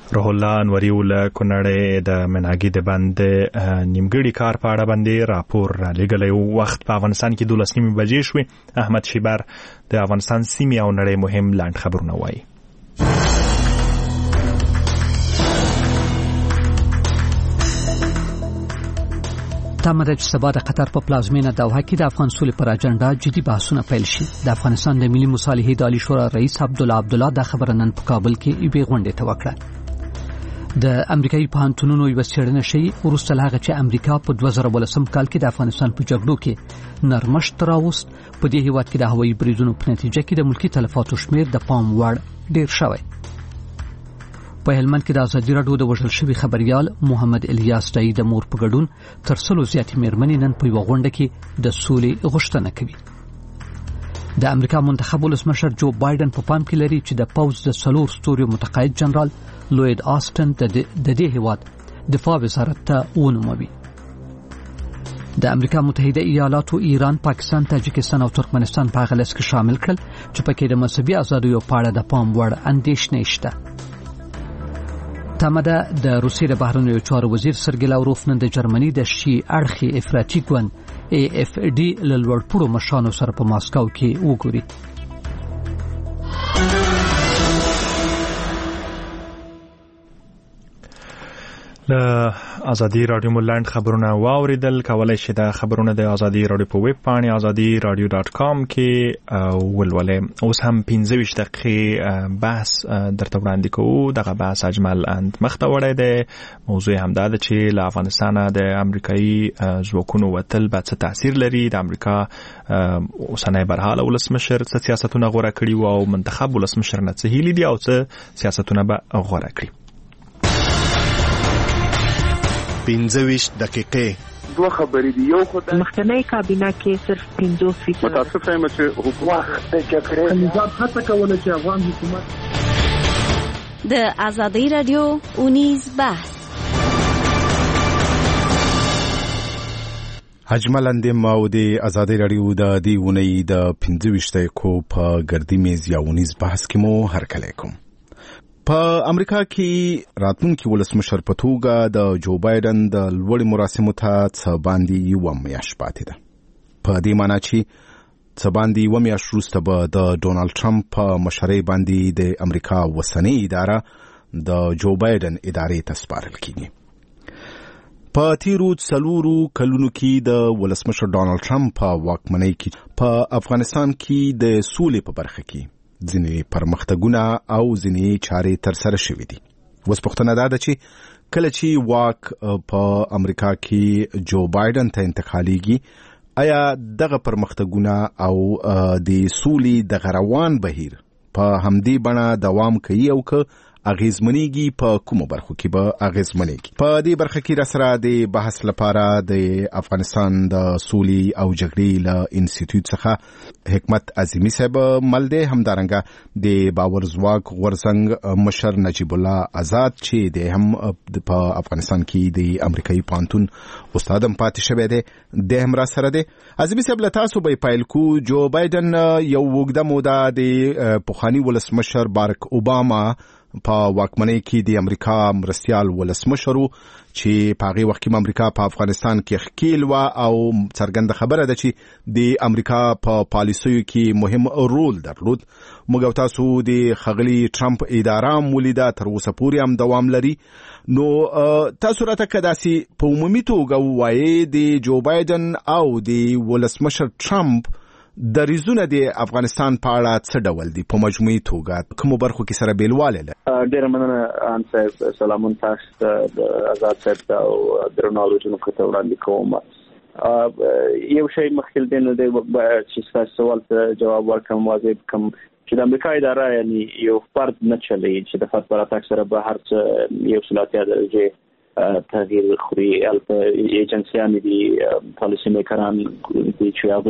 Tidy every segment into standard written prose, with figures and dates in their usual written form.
روح الله انوري ول کونړ د مناګي د بند نیمګړي کار په اړه باندې راپور لګلې. وخت په افغانستان کې 12 بجې شوې. احمد شیبر د افغانستان سیمې او نړۍ مهم لاند خبرونه وایي. تمه ده چې سبا د قطر په پلازمینه دوحه کې د افغان سولې پر اجنډا جدي بحثونه پیل شي. د افغانستان د ملي مصالحې د عالی شورا رئیس عبدالله دا خبره نن په کابل کې یوې غونډې ته وکړه. د امریکایي پوهنتونونو یو څېړنه شوې وروسته له هغه چې امریکا په 2013 کال کې د افغانستان په جګړو کې نرمښت راوست، په دې هیواد کې د هوایي بریدونو په نتیجه کې د ملکي تلفاتو شمیر د پام وړ ډیر شوی. په هلمند کې د ازادي راډیو د وژل شوی خبريال محمد الیاس دای د مور په ګډون تر 100 زیاتې میرمنې نن په یو غونډه کې د سولې غوښتنه کوي. د امریکا منتخب ولسمشر جو بایدن په پام کې لري چې د پوز د 4 ستوري متقاعد جنرال لوید آستن د دې هیواد دفاع وزارت ته ونوموي. د امریکا متحده ایالاتو ایران، پاکستان، تاجکستان او ترکمنستان په غلس کې شامل کړل چې پکې د مذهبي ازادیو په اړه د پام وړ اندېښنې شته. تمه ده د روسیې د بهرنیو چارو وزیر سرګی لاوروف نن د جرمني د شي اړخي افراطي ګوند AFD له لوړپوړو مشرانو سره په ماسکو کې وګوري. له ازادي رادیو مولند خبرونه واوریدل. کولای شئ د خبرونه د ازادي رادیو په ویب پاڼه azadiradio.com کې ولولئ. اوس هم 15 دقیقې بحث درته وړاندې کوو. دغه بحث اجمل اند مخته وړی دی. موضوع هم دا ده چې له افغانستانه د امریکایي ځواکونو وتل به څه تاثیر لري. د امریکا اوسنی برحاله ولسمشر څه سیاستونه غوره کړي وو او منتخب ولسمشر نه څه هیلې دي او څه سیاستونه به غوره کړي. 15 دقیقې دوه خبرې دي. یو خو د مخکنی کابینه کې صرف 50% متاسفه یم چې حکومت د جګړې نظام هڅه کوله چې افغان حکومت د ازادي رادیو اونیز بحث اجمل اندیم او د ازادي رادیو د دی ونی د 15 دقیقو په ګردی میز یا اونیز بحث کې مو هرکلی کوم. په امریکا کې راتلونکي ولسمشر په توګه د جو بایدن د لوړې مراسمو ته څه باندې یوه میاشت پاتې ده. په دې معنی چې څه باندې یوه میاشت وروسته به د ډونالډ ټرمپ په مشرۍ باندې د امریکا اوسنۍ اداره د جو بایدن ادارې ته سپارل کیږي. په تیرو 4 کلونو کې د ولسمشر ډونالډ ټرمپ په واکمنۍ کې په افغانستان کې د سولې په برخه کې ځینې پرمختګونه او ځینې چارې تر سره شوې دي. اوس پوښتنه دا ده چې کله چې واک په امریکا کې جو بایدن ته انتقالیږي، آیا دغه پرمختګونه او د سولې د روان بهیر په همدې بڼه دوام کوي او که اغیزمنېږي په کومو برخو کې به اغیزمنېږي؟ په دې برخه کې راسره د بحث لپاره د افغانستان د سولې او جګړې له انسټیټیوټ څخه حکمت عظیمی صاحب مل دی، همدارنګه د باور ځواک غورځنګ مشر نجیب الله آزاد چې د هم په افغانستان کې د امریکایي پوهنتون استاد هم پاتې شوی دی، د هم را سره دی. عظیمی صاحب له تاسو به پیل کو. جو بایدن یو اوږده موده د پخواني ولسمشر بارک اوباما په واکمنۍ کې د امریکا مرستیال ولسمشر چې په هغه وخت کې امریکا په افغانستان کې ښکیل و او څرګنده خبره ده چې د امریکا په پالیسیو کې مهم رول درلود. موږ تاسو د خغلی ټرمپ اداره مولیده تر اوسه پورې هم دوام لري. نو تاسو راته کداسي په عمومي توګه وایي د جو بایدن او د ولسمشر ټرمپ د ریزونه د افغانستان په اړه څه ډول دي په مجموعي توګه کومو برخو کې سره بیلواله لري؟ ډېر مننه ان صاحب. سلامون تاسو ته آزاد صاحب او درناوی جنونکو ته وړاندې کوم. یو شی مخکې دینه د چې تاسو سوال ته جواب ورکوم واجب کوم چې د امریکا اداره یعنی یو فرد نه چلی چې د فرد پر اتاک سره به هر څه یو صلاحیت درجه تغییر خوري. البته ایجنسیان دي پالیسی میکران دي چې هغه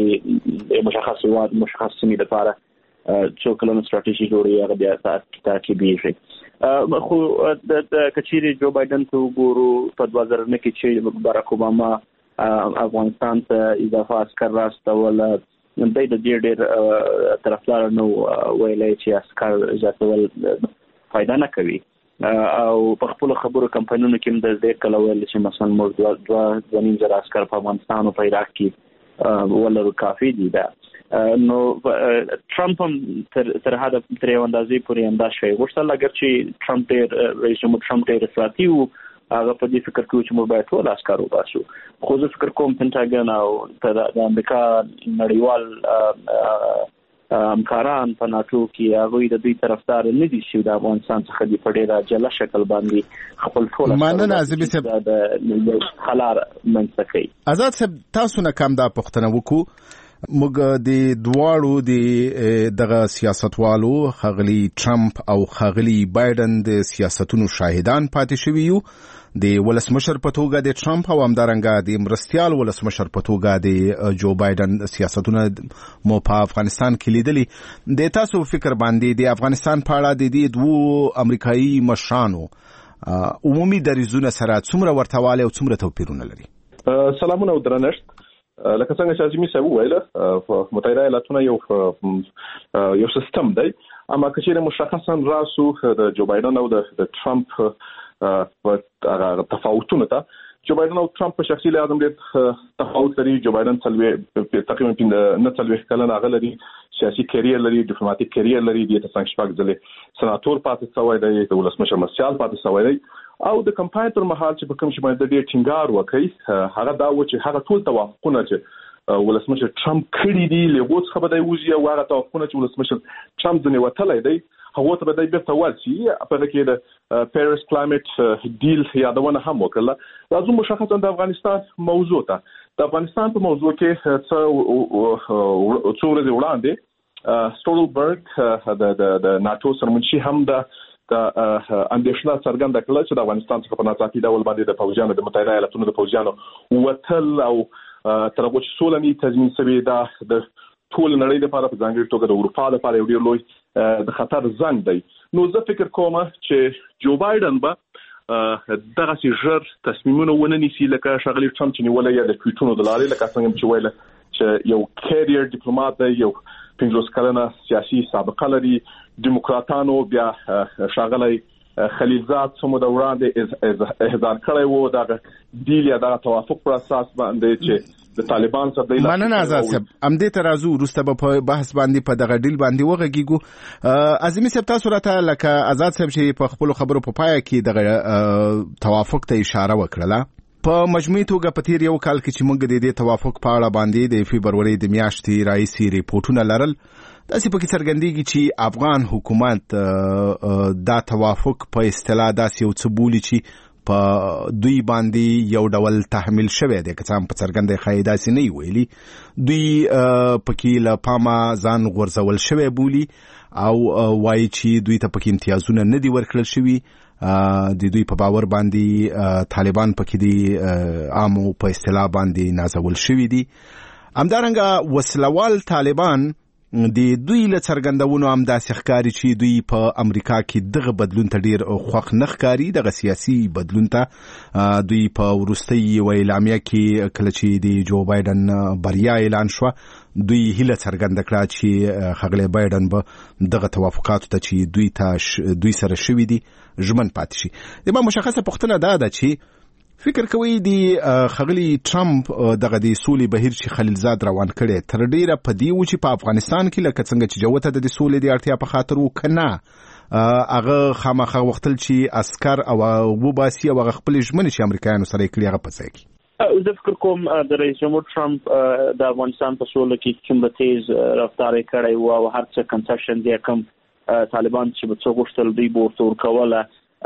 مشخص سیمې لپاره څو کلونو ستراتیژي جوړوي، هغه بیا تعقیبېږي. خو د کچېرې جو بایدن ته وګورو په 2009 کې چې باراک اوباما افغانستان ته اضافه عسکر راستول، د دې ډېر طرفدار نو ویلای چې عسکر زیاتول فائدہ نه کوي. او په خپل خبرو کمپاینونو کې د دې کله ویل چې مثلا موږ 2.5 عسكر په افغانستان او په عراق کې ولر کافي دي دا نو ټرمپ هم تر هدا تر یو اندازې پورې انداز شوی غوښتل اگر چې ټرمپ رئیس جمهور ټرمپ ډېر افراطي وو هغه په دې فکر کوي چې موږ باید ټول عسكر وباسو خو زه فکر کوم پنټاګن او د امریکا نړیوال همکاران په ناتو کې هغه د دوی طرفدار نه دي چې د افغانستان څخه د پډېره جلا شکل باندې خپل ټول مننه عزیزي صاحب د خلار منځکې آزاد صاحب تاسو نه کم دا پښتنه وکړو موږ د دواړو دغه سیاستوالو خغلی ټرمپ او خغلی بایدن د سیاستونو شاهدان پاتې شوي یو د ولسمشر په توګه د ټرمپ او همدارنګه د مرستيال ولسمشر په توګه د جو بایدن سیاستونه مو په افغانستان کې لیدلي د تاسو فکر باندې د افغانستان په اړه د دې دوه امریکایي مشرانو عمومي دریځونه سره څومره ورتهواله او څومره توپیرونه لري سلامونه او درنښت لکه څنګه چې عظیمي صاحب وویل متحده ایالاتونه یو سیستم دی اما که چیرې مشخصا راسو د جو بایدن او د ټرمپ په تفاوتونه ته جو بایدن او ټرمپ په شخصي لحاظ ډېر تفاوت لري جو بایدن تقریبا 39 کلن هغه لري سیاسي کیریر لري ډیپلوماټیک کیریر لري د څنګه شپږ ځله سناتور پاتې شوی دی د ولسمشر مرستيال پاتې شوی دی او د کمپاین پر مهال چې په کوم شي باندې ډېر ټینګار وکړي هغه دا و چې هغه ټول توافقونه چې ولسمشر ټرمپ کړی دی له اوس خبره دی وزي او هغه توافقونه چې ولسمشر ټرمپ ځنې وتلای دی هغه ته به د بیرته ورسي په کې د پاریس کلایمټ ډیل یادونه هم وکړه لازم مشخصا د افغانستان موضوع ته د افغانستان په موضوع کې څو ورځې وړاندې سټولبرګ د ناتو سرمنشي هم د اندېښنه څرګنده کړه چې د افغانستان څخه په ناڅاپي ډول باندې د فوجانو د متحده ایالاتونو د فوجانو وتل او تر هغه چې سولني تضمین شوی دا د ټول نړۍ لپاره په ځانګړي توګه د اروپا لپاره یو ډېر لوی د خطر زنګ دی نو زه فکر کوم چې جو بایدن به دغه سي ژر تصمیمونه وننسي لکه شغلي ټرمپ چې نیولې د کوټونو د لارې لکه څنګه چې ویل چې یو کیریر ډیپلوماټ دی یو 50 کلنه سیاسي سابقه لري دیموکراتانو بیا شاغلی خلیلزاد سمو د وړاندې احضار کړی وو دا ډیل یا دا توافق پر اساس باندې چې د طالبان سره د مننه آزاد صاحب امدې ترازو وروسته په بحث باندې په دغه ډیل باندې وغږیږو عظیمي صاحب تاسو راته لکه آزاد صاحب چې په خپل خبرو په پای کې دغه توافق ته اشاره وکړه په مجموعي توګه په تیر یو کال کې چې موږ د دې توافق په اړه باندې د فبرवरी د میاشتې راځي ریپورتونه لرل داسې په کې څرګندېږي چې افغان حکومت دا توافق په اصطلاح داسې یو څه بولي چې په دوی باندې یو ډول تحمیل شوی دی که څه هم په څرګنده ښایي داسې نه ویلي دوی پکې له پامه ځان غورځول شوی بولي او وایي چې دوی ته پکې امتیازونه نه دي ورکړل شوي د دوی په باور باندې طالبان پکې دي عامو په اصطلاح باندې نازول شوي دي همدارنګه وسلوال طالبان د دوی له څرګندونو هم داسې ښکاري چې دوی په امریکا کې دغه بدلون ته ډیر خوښ نه ښکاري دغه سیاسي بدلون ته دوی په وروستۍ اعلامیه کې کله چې د جو بایدن بریا اعلان شو دوی هیله څرګنده کړه چې خغلی بایدن به دغه توافقاتو ته چې دوی سره شوي دي ژمن پاتې شي د ما مشخصه پوښتنه ده چې فکر کوي دی خغلی ټرمپ دغه د سولې بهیر چې خلیلزاد روان کړي تر ډیره په دی و چې په افغانستان کې لکه څنګه چې جوته د سولې د اړتیا په خاطر وکنه هغه خامخا وختل چې عسكر او وباسي او خپل ژمنې چې امریکایانو سره کړي هغه پڅای کی زه فکر کوم د رئیس جمهور ټرمپ د افغانستان په سولې کې څومره تیز رفتار کړی او هر څه کنسیشن دی کوم طالبان چې په څو غوښتل دی ورته ورکوله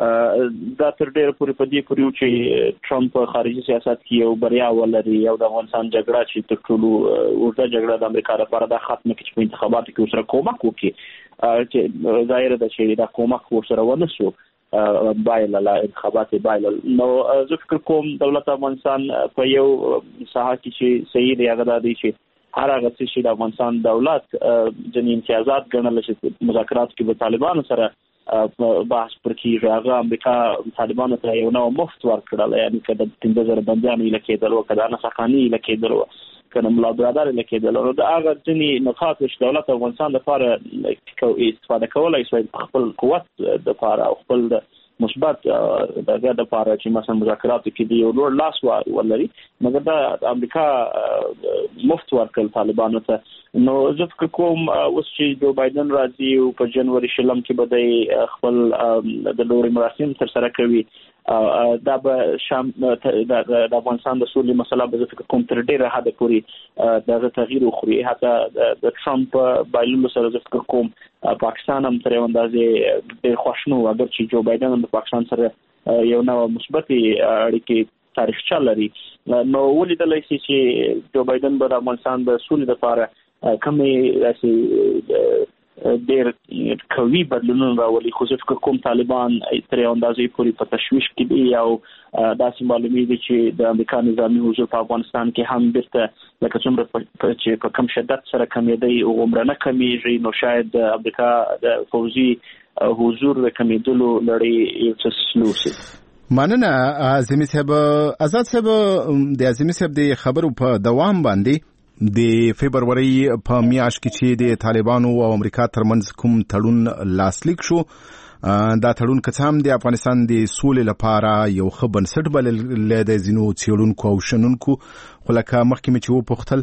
دا تر ډیره پورې په دې پورې چې ټرمپ خارجي سیاست کې یو بریا ولري او د افغانستان جګړه چې تر ټولو ورته جګړه د امریکا لپاره د ختمه کې په انتخاباتو کې سره کومک وکړي چې ظاهر ده چې دا کومک ورسره ونه شو بایلل انتخابات بایلل نو زه فکر کوم دولت افغانستان په یو ساحه کې چې صحیح دی هغه دی چې هر هغه چې د افغانستان دولت ځینې امتیازات ګڼل شي مذاکرات کې به طالبانو سره بحث پر کېږي هغه امریکا طالبانو ته یو نوع مفت ورکړل یعنی که د 15,000 بندیانو ایله کېدل او که د نسخاني ایله کېدل او که د ملا برادر ایله کېدل نو د هغه ځینې نقاط چې دولت افغانستان لپاره استفاده کولای شي خپل قوت لپاره او خپل مثبت دغه د لپاره چې مثلا مذاکرات کې دی یو لوړ لاس ولري مګر د امریکا مفت ورکړل طالبانو ته نو زه فکر کوم اوس چې جو بایدن راځي او په جنوري شلم کې به خپل د لوري مراسم تر سره کوي دا به شام د افغانستان د سولې مسله به فکر کوم تر ډیره حد پورې د تغییر خوري حتی د ټرمپ بایللو سره فکر کوم پاکستان هم تر یو اندازې ډیر خوشنو اگر چې جو بایدن د پاکستان سره یو نوع مثبت اړیکې تاریخچه لري نو ولیدل شي چې جو بایدن به د افغانستان د سولې لپاره کمې ډېر قوي بدلونونه راولي خو فکر کوم طالبان تر یو اندازې پورې په تشویش کې دي او داسې معلومي دي چې د امریکا نظامي حضور په افغانستان کې هم بیرته لکه څومره چې په کم شدت سره کمیدي او عمره نه کمیږي نو شاید د امریکا د فوزي حضور د کمیدلو لړۍ یو څه سلو شي. مننه اعظمي صاحب. آزاد صاحب د اعظمي صاحب د خبرو په دوام باندې د فبرवरी په میاشت کې چې د طالبانو او امریکا ترمنځ کوم تړون لاسلیک شو دا تړون که هم د افغانستان د سولې لپاره یو ښه بنسټ بلل د ځینو څېړونکو او شنونکو خو لکه مخکې مې چې وپوښتل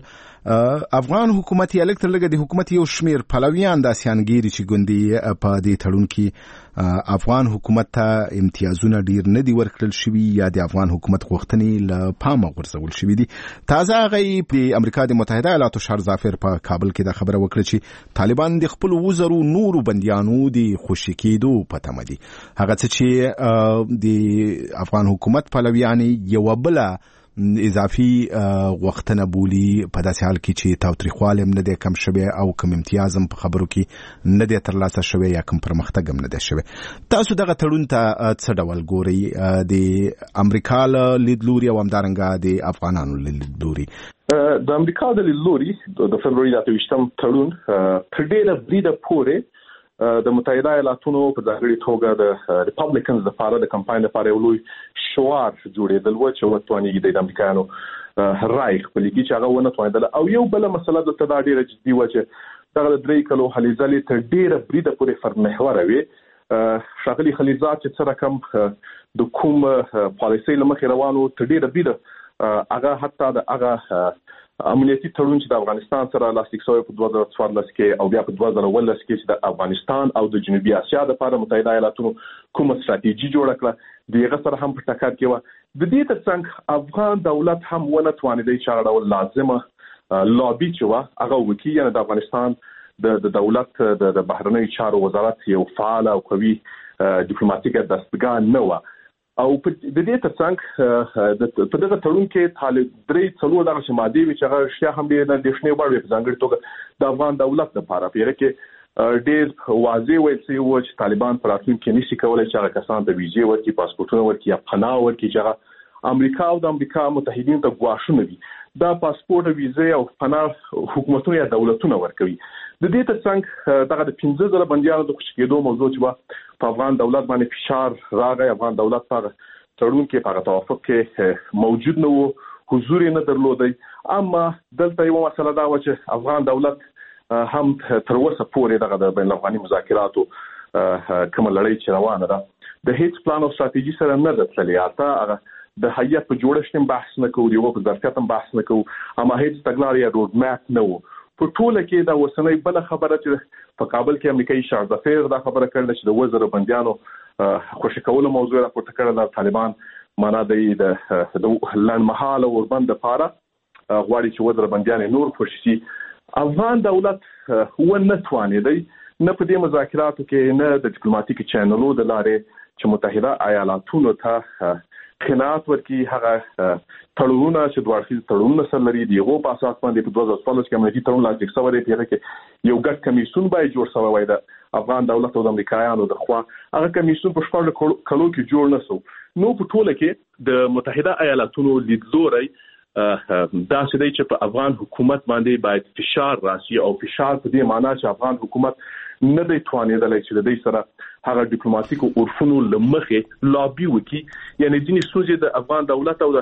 افغان حکومت یې لږ تر لږه د حکومت یو شمېر پلویان داسې انګیري چې ګوندې په دې تړون کې افغان حکومت ته امتیازونه ډیر نه دي ورکړل شوي یا د افغان حکومت غوښتنې له پامه غورځول شوي دي. تازه هغه د امریکا د متحده ایالاتو شهر ظافر په کابل کې دا خبره وکړه چې طالبان د خپل وزرو نورو بندیانو د خوشي کېدو په تمه دي. هغه څه چې د افغان حکومت پلویان یو بل اضافي وختونه بولی په داسې حال کې چې تاوتریخوالی هم نه دی کم شوی او کم امتیاز هم په خبرو کې نه دی ترلاسه شوی یا کم پرمختګ هم نه دی شوی. تاسو دغه تړون ته څه ډول ګورئ د امریکا له لیدلوري او همدارنګه د افغانانو له لیدلوري؟ د امریکا د لیدلوري د فبرवरी 28 تړون تر ډیره بریده پورې د متحده ایالاتونو په ځانګړي توګه د ریپابلیکنز لپاره د کمپاین لپاره یو لوی شعار جوړېدل و چې وتوانیږي د امریکایانو رای خپل کې چې هغه ونه توانېدل او یو بل مسله د تدا ډیره جدي و چې دغه درې کلو هلې ځلې تر ډیره بریده پورې فرمحور وي شاغلي خلیزات چې څه رقم د کوم پالیسي لمخې روانو تر ډیره بریده هغه حتی د هغه امنیتي تړون چې د افغانستان سره لاسلیک شوی په 2014 کې او بیا په 2019 کې چې د افغانستان او د جنوبي اسیا لپاره متحده ایالاتونو کومه ستراتیژي جوړه کړه دغه سره هم په ټکر کې و. د دې ترڅنګ افغان دولت هم ونه توانیدي چې هغه ډول لازمه لابي چې و هغه وکړي یعنی د افغانستان د دولت د بهرنیو چارو وزارت یو فعال او قوي ډیپلوماټیک دستګاه نه و او په دې ترڅنګ په دغه تړون کې طالب درې څلور دغه ماده وی چې هغه شیا هم د نېشنل بار په ځانګړي توګه د افغان دولت لپاره پیره کې ډېر واضح وایي چې طالبان پر راتلونکي کې نشي کولای چې هغه کسان ته ویزې ورکړي پاسپورتونه ورکړي یا پناه ورکړي چې هغه امریکا او د امریکا متحدین ته غواړي وي دا پاسپورت ویزې او پناه حکومتونه یا دولتونه ورکوي. د دې ترڅنګ دغه د 15000 بندیانو د خوشي کېدو موضوع چې په افغان دولت باندې فشار راغی افغان دولت په تړون کې په توافق کې موجود نه وو حضور نه درلودي اما دلته یو مسله دا و چې افغان دولت هم تر اوسه پورې دغه د بین الافغاني مذاکراتو کوم لړۍ چې روانه ده د هیڅ پلان او ستراتیژي سره نه ده تللی هغه د هیئت په جوړښت بحث نه کوو یو په ظرفیت بحث نه کوو اما هیڅ تګلارې یا روډ میپ نه وو. په ټوله کې دا وسنۍ بل خبره چې په کابل کې امریکایي شهر ظفر دا خبره کړل چې د وزیر بندیانو خوشی کولو موضوع راپورته کړل طالبان معنا د لنډمهاله اوربند لپاره غواړي چې وزیر بندیان نور خوشي افغان دولت ونه توانیدي نه په دې مذاکراتو کې نه د ډیپلوماټیک چینلونو د لارې چې متحده ایالاتونو ته قناعت ورکړي هغه تړونونه چې دوه اړخیز تړونونه سره لري دیغه په اساس باندې په 2014 کې امنیتي تړون لاسلیک شوی دی چې یو ګډ کمیسیون باید جوړ شوی وای د افغان دولت او د امریکایانو د خوا هغه کمیسیون په شپږ کلو کې جوړ نه شو. نو په ټوله کې د متحده ایالاتونو لیدلوري دا چې دی چې په افغان حکومت باندې باید فشار راشي او فشار په دې معنی چې افغان حکومت نه دی توانیدلی چې د دې سره هغه ډیپلوماټیکو عرفونو لمخې لابي وکړي یعنی ځینې ستونزې د افغان دولت او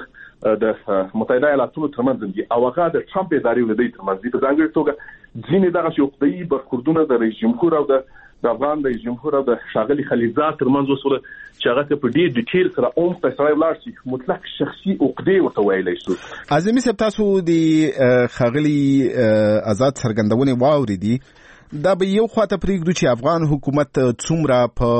د متحده ایالاتونو ترمنځ دي او هغه د ټرمپ ادارې ولدي ترمنځ دي په ځانګړي توګه ځینې دغه یو خدای برخوردونه د رئیس جمهور او د د افغان رئیس جمهور او د ښاغلي خلیلزاد ترمنځ وسوله چې هغه په ډیر ډیټیل سره په سره ولاړ شي مطلق شخصي عقدې ورته ویلای شو. اعظمي صاحب تاسو د ښاغلي آزاد څرګندونې واوریدي دا به یو خواته پرېږدو چې افغان حکومت څومره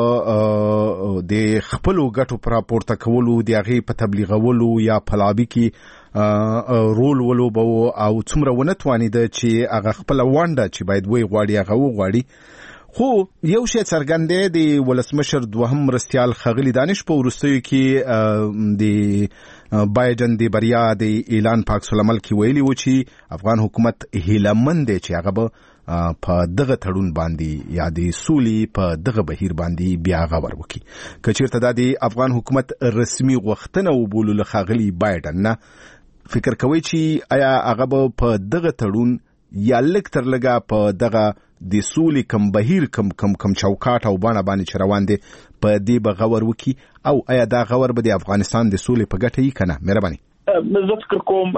په د خپلو ګټو پر راپورته کولو د هغې په تبلیغولو یا په لابي کې رول ولوبو او څومره ونه توانېده چې هغه خپله ونډه چې باید وی غواړي هغه وغواړي. خو یو شی څرګند دی د ولسمشر دوهم مرستیال ښاغلي دانش په وروستیو کې د بایدن د بریا د اعلان په عکس العمل کې ویلي و چې افغان حکومت هیلهمند دی چې هغه به په دغه تړون باندې یا د سولې په دغه بهیر باندې بیا غور وکړي. که چېرته دا د افغان حکومت رسمي غوښتنه وبولو له ښاغلي بایدن نه، فکر کوئ چې آیا هغه به په دغه تړون یا لږ تر لږه په دغه د سولې کم بهیر کم چوکاټ او باڼه باندې چې روان دی په دې به غور وکړي او آیا دا غور به د افغانستان د سولې په ګټه یې که نه؟ مهرباني. زه فکر کوم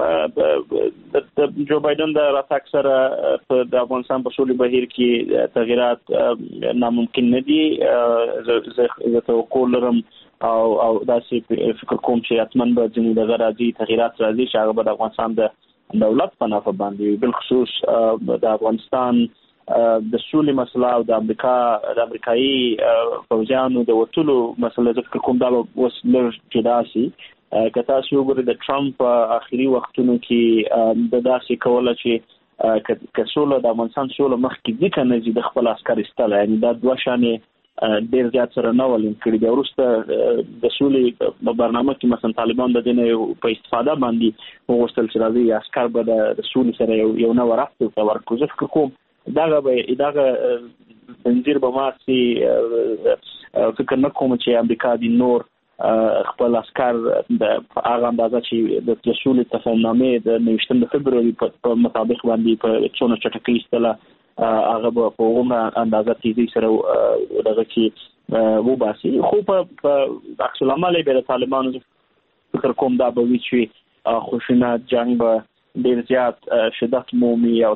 د جو بایدن د راتګ سره د افغانستان په سولې بهیر کې تغیرات ناممکن نه دي. زه توقع لرم او داسې فکر کوم چې حتماً به ځینې دغه راځي تغیرات راځي چې هغه به د افغانستان د دولت په نفع باندې بالخصوص د افغانستان د سولې مسله او د امریکایي پوځیانو د وټولو مسله زه فکر کوم دا به اوس لږ جدا شي. که تاسو وګورئ د ټرمپ آخري وختونو کې د داسې کوله چې که سوله د افغانستان سوله مخکې ځي که نه ځي د خپل عسکر ایستله، یعنې دا دوه شانې ډېر زیات سره نه ولین کړي. بیا وروسته د سولې په برنامه کې مثلا طالبان د دې نه په استفاده باندې وغوښتل چې راځي عسکر به د سولې سره یو نوی رفت ورته ورکړو. زه فکر کوم دغه زنجیر به مات سي. فکر نه کوم چې امریکا د نور خپل عسکر د هغه اندازه چې د سولې تفاهمنامې د 19 فبروري په مطابق باندې په څونه چټکۍ استله هغه په عمره اندازه تیزی سره دغه چې وباسي. خو په عکس العمل به د طالبانو فکر کوم دا به وي چې خشونت جنگ به ډیر زیات شدت مومي او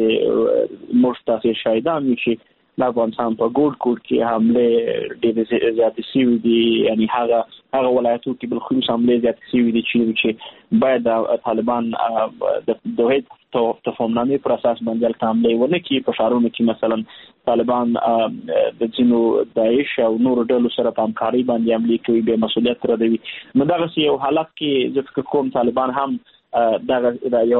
تاسو شاهدان وي چې د افغانستان په ګوډ کې حمله ډېرې زیاتې شوي دي. یعنی هغه ولایتو کې بالخصوص حملې زیاتې شوي دي چې باید د طالبان د دوحې تفاهمنامې پر اساس باندې هلته حملې ونه کړي. په ښارونو کې مثلا طالبان د ځینو داعش او نورو ډلو سره په همکارۍ باندې حملې کوي، بې مسؤلیت ردوي. نو دغسې یو حالت کې زه فکر کوم طالبان هم دغه یو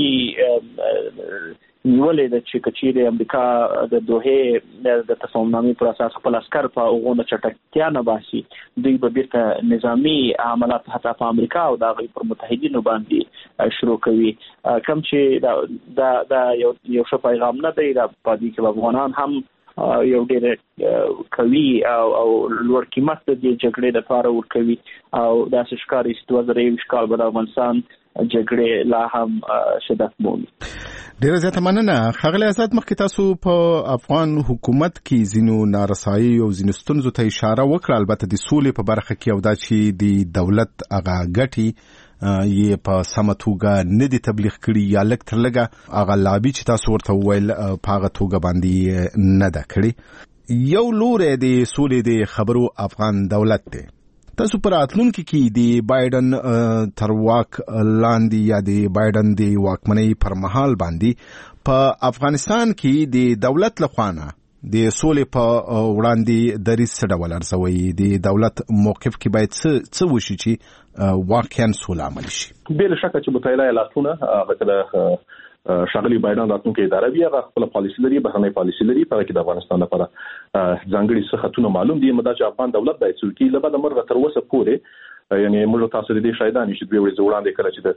آمادګي نیولې ده چې کچېرې امریکا د دوحې د تفاهمنامې پر اساس خپل عسکر په هغونه چټکتیا نه باسي، دوی به بیرته نظامي عملات حتی په امریکا او د هغوی پر متحدینو باندې شروع کوي. کوم چې دا یو ښه پیغام نه دی. په دې کې افغانان هم یو ډېر قوي او لوړ قیمت د دې جګړې لپاره ورکوي او داسې ښکاري چې 2021 کال به د افغانستان جګړې لا هم شدت مومي. ډیره زیاته مننه. ښاغلی آزاد، مخکې تاسو په افغان حکومت کې ځینو نارسایي او ځینو ستونزو ته اشاره وکړه، البته د سولې په برخه کې او دا چې د دولت هغه ګټې یې په سمه توګه نه دي تبلیغ کړي یا لږ تر لږه هغه لابي چې تاسو ورته وویل په هغه توګه باندې نه ده کړې. یو لوری د سولې د خبرو افغان دولت دی. تاسو پر راتلونکي کې د بایدن تر واک لاندې یا د بایدن د واکمنۍ پر مهال باندې په افغانستان کې د دولت لخوا نه د سولې په وړاندې دریځ څه ډول ارزوي؟ د دولت موقف کې باید څه وشي چې واقعا سوله عملي شي؟ بې شکه چې متحده ایالاتونه ښاغلي بایدن راتلونکي اداره وي، هغه خپل پالیسي لري، بهرنۍ پالیسي لري، په کې د افغانستان لپاره ځانګړي څه خطونه معلوم دي. مدا چې افغان دولت د څوکۍ له بعد مرغه تر اوسه پورې یعنی موږ تاسو د دې شاهدان یو چې دوی ورځ وړاندې کړه چې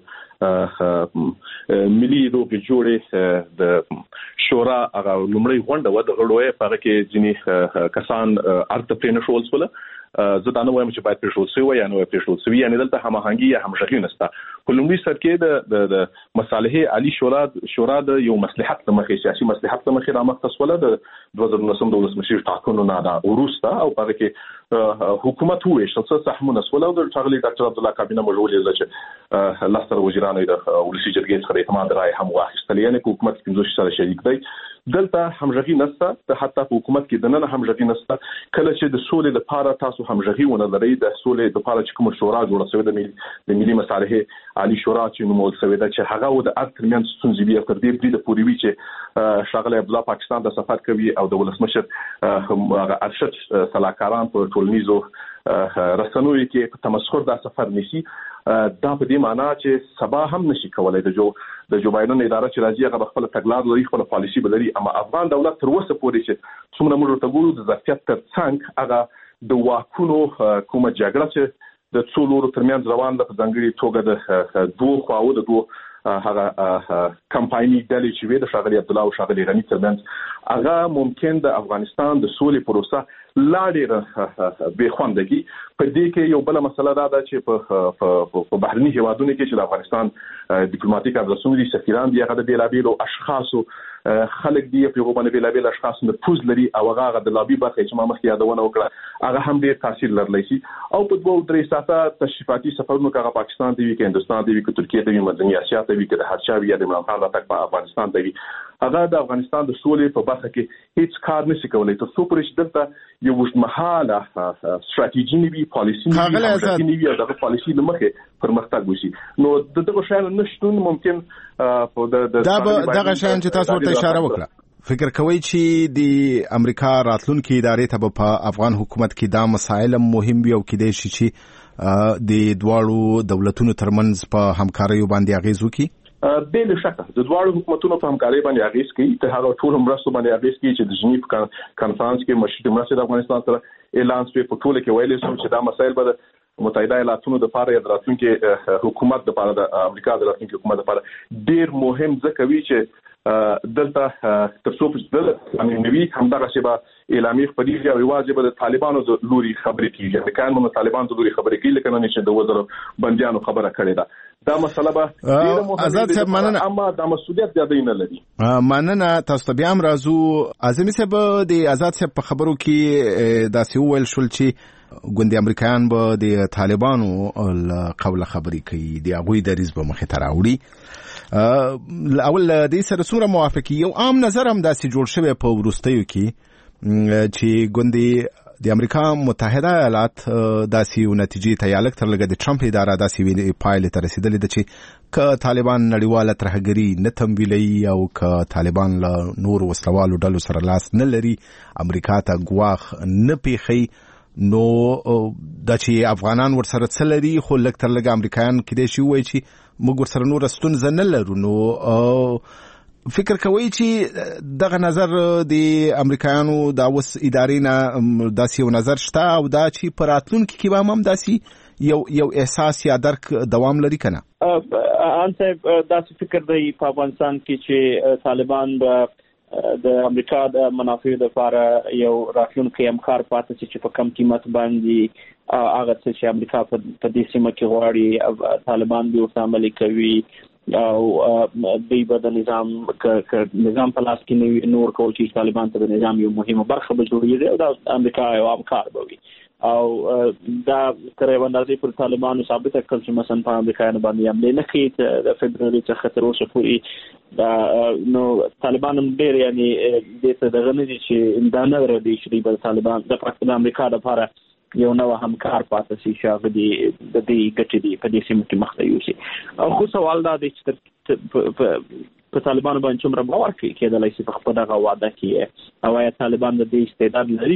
د ملي روغې جوړې د شورا هغه لومړی غونډه و د غړو په هغه کې ځینې کسان ارته پرې نشول سول. زه دا نه وایم چې باید پرېښودل شوی یا نه پرېښودل شوی، یعنې دلته هماهنګي یا همغږي نشته. په لومړي سر کې د مصالحې عالی شورا د یو مصلحت لمخې سیاسي مصلحت لمخې رامخته سوله د 2019 د ولسمشر ټاکنو نه دا وروسته او په کې حکومت وېشل څه سهمونه سوله د ټاغلي ډاکټر عبد الله کابینه مجولې چې لستر وزیرانو د ولسی جرګې څخه اعتماد راي هم واخیستل یعنی حکومت 15 سره شریک دی دلته همغږي نشته حتی په حکومت کې د نن همغږي نشته کله چې د سولې لپاره تاسو همغږي ونه لرئ د سولې لپاره چې کوم شورا جوړه شوې د ملي مصالحې عالی شورا چې نومول شوې ده چې هغه د ارتمنس ستونزې بیا تر دې د پوری وی چې شاغله عبد الله پاکستان د سفر کوي او د ولسمشر هغه ارشد صلاحکاران په ټولنیزو رسنوي کې په تمسخر دا سفر نشي دا په دې معنی چې سبا هم نشي کولای د جو بایدن اداره چې راځي هغه خپل تګلار لري خپل پالیسی بلري اما افغان دولت تر اوسه پورې چې څومره موږ ته ګورو د ظرفیت تر څنګ هغه د واکونو کومه جګړه چې د څو لورو ترمنځ روان ده په ځانګړي توګه د دوه خواو د دوه هغه کمپایني ډلې چې وي د شاغلي عبد الله او شاغلي غنی ترمنځ هغه ممکن د افغانستان د سولې پروسه لا ډېر به خوندګي په دې کې یو بل مسله دا ده چې په بهرني هیوادونو کې چې د افغانستان ډیپلوماټیک ادرسونه دي سفیران دي هغه د بیلابیلو اشخاصو خلک دی په یو باندې بیلابیل اشخاص نفوذ لري او هغه د لابي برخه چې ما مخکې یادونه وکړه هغه هم ډېر تاثیر لرلی شي او په دوه درې ساعته تشریفاتي سفرونو کې پاکستان دی کې هندستان دی کې ترکیه دی مدني اسیا دی کې د هرچا وی د عمران خان راتګ په افغانستان دی هغه د افغانستان د سولې په برخه کې هیڅ کار نشي کولای تر څو پرې دلته یو وشمحاله ستراتیژي نیوي پالیسي نیوي دغه پالیسي لمخه پرمختګ وشي نو دغه شان نشټون ممکن په دغه شان چې تاسو ورته اشاره وکړه فکر کوي چې د امریکا راتلونکي ادارې ته په افغان حکومت کې دا مسایل مهم وي او کېدای شي چې د دواړو دولتونو ترمنځ په همکارۍ باندې اغیز وکړي بل شکه د دواړو حکومتونو په همکارۍ باندې اغیز کوي ته هغه ټول مرستو باندې اغیز کوي چې د جنیف کانفرنس کې مشرف مرستې د افغانستان سره اعلان شوی په ټوله کې ویلي شو چې دا مسایل به متحده ایالاتونو د لپاره د راتلونکي حکومت لپاره د امریکا د راتلونکي حکومت لپاره ډیر مهم ځکه وی چې دلته تر څو چې د نوي همدغه شبا اعلامیه خبري او واجب د طالبانو د لوري خبرې کیږي د کانونو طالبان د لوري خبرې کیږي لکه نه چې د وزیر بنديانو خبره کړې ده دا مسله به آزاد صاحب مننه اما د مسؤلیت زیاده نه لري مننه تاسو ته بیا هم راځو اعظمي صاحب د آزاد صاحب په خبرو کې دا سی ویل شول چې ګوندي امریکایان به د طالبانو قوله خبرې کوي د هغوی دریز به مخې ته راوړي اول د سره څومره موافقي یو عام نظر هم داسې جوړ شوی په وروستیو کې چې ګوندي د امریکا متحده ایالات داسې نتیجې ته یالک تر لګه د ټرمپ اداره داسې پایله ته رسیدلې ده چې ک طالبان نړیواله ترهګری نه تمویلي او ک طالبان له نور وسلوالو ډلو سره لاس نه لري امریکا ته ګواخ نه پیخي نو د چې افغانان ورسره څلري خو لکتر لګ امریکایان کې دي شي وای چې موږ ورسره نور ستونزه نه لرو نو فکر کوي چې دغه نظر د امریکایانو د اوس ادارې نه داسې یو نظر شته او دا چې په راتلونکي کې به هم داسې یو احساس یا درک دوام لري کنه ان صاحب داسې فکر دی په افغانستان کې چې طالبان به د امریکا د منافعو لپاره یو راتلونکي همکار پاتې چې په کم قیمت باندې هغه چې امریکا په دې سیمه کې غواړي طالبان به ورته عملي کوي او د نظام په لاس کې نور کول چې طالبان ته د نظام یو مهمه برخه به جوړیږي او د امریکا یو همکار به وي او دا تر یو اندازې پر طالبانو ثابت کړل چې مثلا په امریکایانو باندې حمله نه کوي د فبروري څخه تر اوسه پورې دا نو طالبان هم ډېر یعنی د څه دغه نه دي چې دا نه ردي چې د طالبان د پاکستان امریکا لپاره یو نو همکار پاتې شي چې د دې ګټې دی په دې سیمه کې مخته یوسي او خو سوال دا دی چې په طالبانو باندې څومره باور کوي کېدلای شي په خپل دغه وعده کې او یا طالبان د دې استعداد لري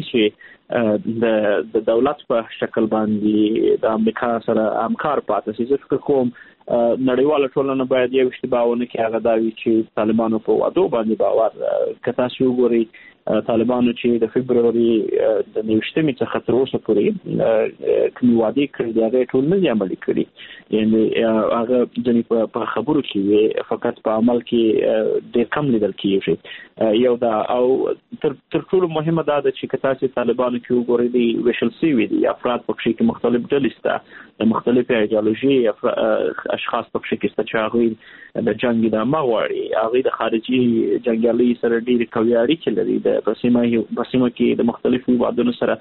چې د دولت په شکل باندې د امریکا سره همکار پاتې شي ځکه کوم نړیواله ټولنه باید یو اشتباهونه کې هغه دا وي چې طالبانو په وعده باندې باور کته شو ګوري طالبانو چې د فبرवरी د 19 څخه تر اوسه پورې کوم وعده کړی دی هغه ټول نه عملي کړی یعنی هغه ځنې په خبرو کې فقط په عمل کې ډېر کم لیدل کیږي یو دا او تر ټولو مهمه دا ده چې کتاسي طالبانو کې وګورئ دی ویشل سی وي دي افراد په کې مختلف ډلې سته د مختلفې ایدئولوژي اشخاص په کې سته چې هغه د جنگ د مغواړي هغه د خارجي جنگیالي سره ډېر قوي اړیکې لري د بسیمه کې د مختلفو وادونو سره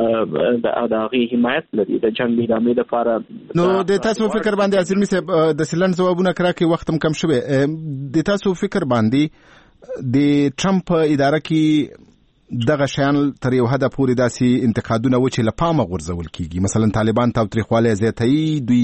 د هغه حمایت لري د جنگ د امید لپاره. نو د تاسو فکر باندې اصلي سه د سیلند ځوابونه کړه کې وختم کم شوه د تاسو فکر باندې د ټرمپ اداره کې دغه شیان تر یو حد پورې داسې انتقادونه و چې لپامه غورځول کیږي مثلا طالبان تاوتریخواله زیاتوي دوی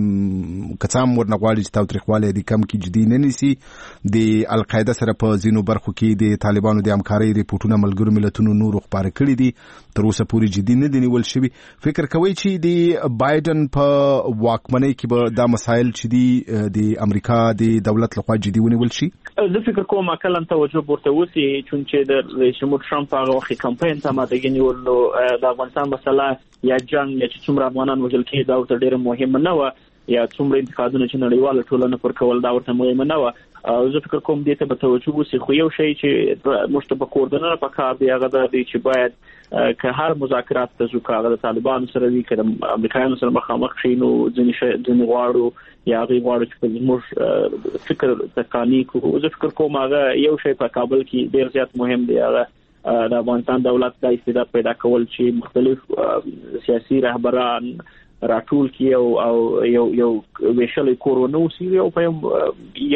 کڅام ورنغواړي چې تاوتریخواله دي کم کې جدي نه نیسي د القاعده سره په زینو برخو کې د طالبانو د همکارۍ ریپورتونه ملګرو ملتونو نور خبره کړي دي تر اوسه پورې جدي نه دي نیول شوی. فکر کوي چې د بایدن په واکمنۍ کې به دا مسایل چې دي د امریکا د دولت لخوا جدي ونیول شي؟ زه فکر کوم کله توجه ورته وسی چې د رئیس جمهور ټرمپ هغه وخت کمپاین ته ماته غنیول نو د افغانستان مسله یا جنگ یا چې څومره افغانان وژل کېږي دا ورته ډېر مهم نه و یا څومره انتقادونه چې نړیواله ټولنه پر کول دا ورته مهم نه و. زه فکر کوم دې ته به توجه وسی خو یو شی چې موږ په کوردنه په کار دی هغه د چې باید که هر مذاکرات ته ځو د طالبان سره وي که د امریکایانو سره مخامخ شي نو ځینې غواړو یا هغه غواړو چې موږ فکر تکانی کوو. زه فکر کوم هغه یو شی په کابل کې ډېر زیات مهم دی هغه د افغانستان دولت د استعداد پیدا کول چې مختلف سیاسي رهبران راټول کی او یو ویشل کورونو سی او په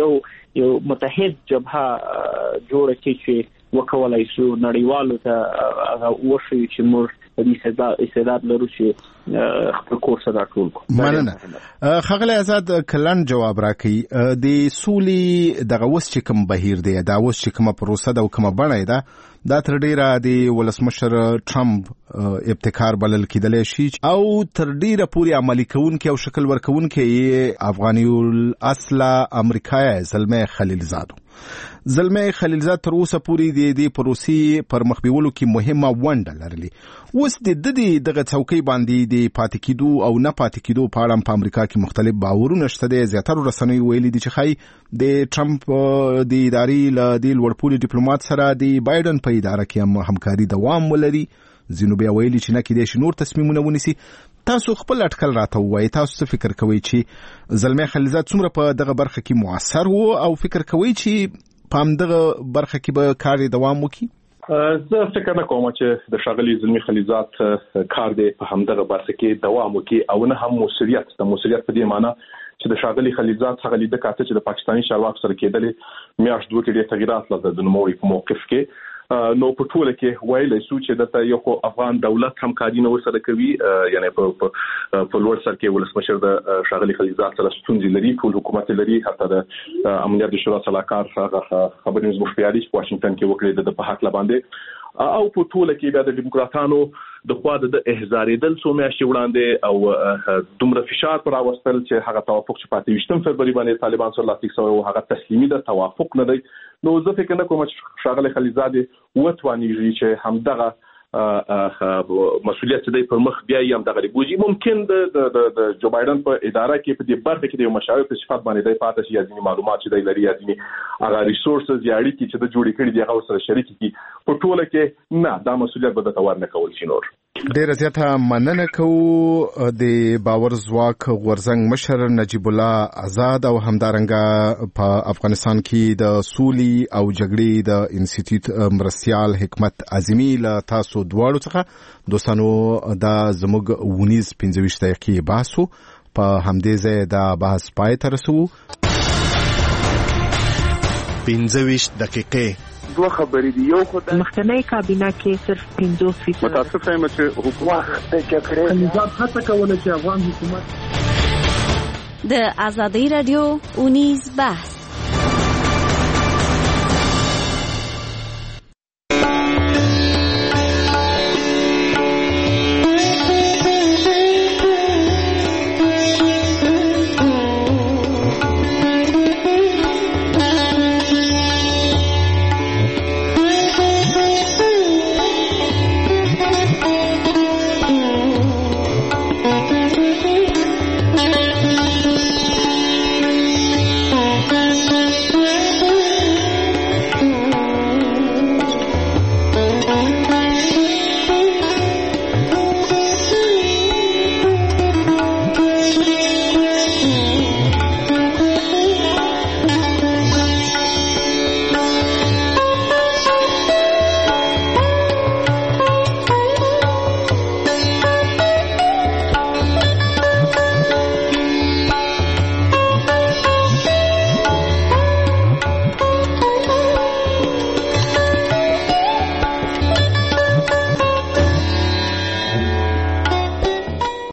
یو متحد جبهه جوړه کی چې وکولای شو نړیوالو ته وشي چې موږ د استعداد لرو چې خپل کورس راټول کو. مننه خغله آزاد کلن جواب راکړي د سولي دغه وس چې کوم بهیر دی دا وس چې کومه پروسه دا او کومه بڼه ده دا تر ډیره د ولسمشر ټرمپ ابتکار بلل کېدلی شي او تر ډیره پورې عملي کوونکی او شکل ورکوونکی افغاني الاصل امریکایي زلمه خلیلزاد تر اوسه پورې د دې پروسې پر مخ بیولو کې مهمه ونډه لرلې. اوس د دغه څوکۍ باندې د پاتې کېدو او نه پاتې کېدو په اړه په امریکا کې مختلف باورونه شته دي. زیاتره رسنۍ ویلي دي چې خای د ټرمپ د ادارې له د لوړپوړي ډیپلوماټ سره د بایدن په اداره کې هم همکاري دوام ولري. ځینو بیا ویلي چې نه کېدای شي نور تصمیمونه ونیسي. تاسو خپل اټکل راته وایي تاسو څه فکر کوئ چې زلمه خلیلزاد څومره په دغه برخه کې موثر وو او فکر کوئ چې په همدغه برخه کې به کار دوام وکړي؟ زه فکر نه کوم چې د ښاغلي زلمي خلیلزاد کار دی په همدغه برخه کې دوام وکړي او نه هم مسؤلیت په دې معنی چې د ښاغلي خلیلزاد هغه لیده کاته چې د پاکستاني چارواکو سره کېدلې میاشت دوه کې ډېر تغیرات لرل د نوموړي په موقف کې نو په ټوله کې ویلای شو چې د یو افغان دولت همکاري نه ورسره کوي یعنی په لوړ سر کې ولسمشر د ښاغلي خلیلزاد سره ستونزې لري ټول حکومت لري حتی د امنیت شورا صلاحکار خبري مخبري په واشنگټن کې وکړي د په حق باندې او په ټوله کې بیا د دیموکراتانو د خوا د احزارېدل څو میاشتې وړاندې او دومره فشار پر راوستل چې هغه توافق چې په 28 فبرवरी باندې طالبان سره لاسلیک شوی او هغه تسلیمي د توافق نه دی. نو زه فکر نه کوم چې ښاغلي خلیلزاد وتوانیږي چې همدغه مسؤلیت دی پر مخ بیا یې همدغه لګوي. ممکن د جو بایدن په اداره کې په دې برخه کې د مشاور په صفات باندې دی پاتې شي یا ځینې معلومات چې دی لري یا ځینې هغه ریسورسز یا اړیکې چې د جوړې کړي دي هغه سره شریک کړي. په ټوله کې نه دا مسؤلیت به د تور نه کول شي. نور ډیره زیاته مننه کوو د باور ځواک غورځنګ مشر نجیب الله آزاد او همدارنګه په افغانستان کې د سولي او جګړې د انسټیټیوټ مرستيال حکمت اعظمي له تاسو دواړو څخه دوستانو دا زموږ 19-25 دقیقې بحثو په همدې ځای دا بحث پای ته رسو. 25 دقیقې دوه خبرې دي. یو خو د مخکنی کابینه کې صرف 50% متاسفه یم چې حکومت د جګړې نظام هڅه کوله چې افغان حکومت د آزادۍ رادیو اونیز بحث